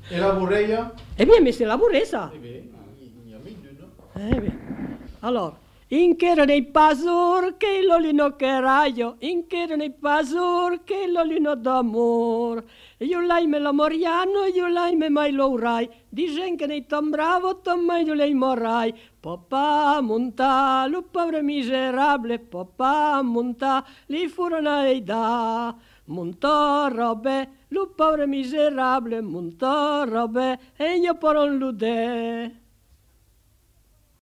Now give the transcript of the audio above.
E la vorrei? E bien, mais c'est la bourrée, ça. Eh bien, il y a mis deux, non? Eh bien. Alors, inchera nei pasur che l'olino che raio, inchera nei pasur che l'olino d'amor. Io l'hai me l'amoriano, io l'hai me mai lo urai, dicen che nei tom bravo, tom mai io lei morrai. Papà monta, lo povero miserabile, papà monta, li furono e da. Montò robe, lo povero miserabile, montò robe, e io poron l'ude.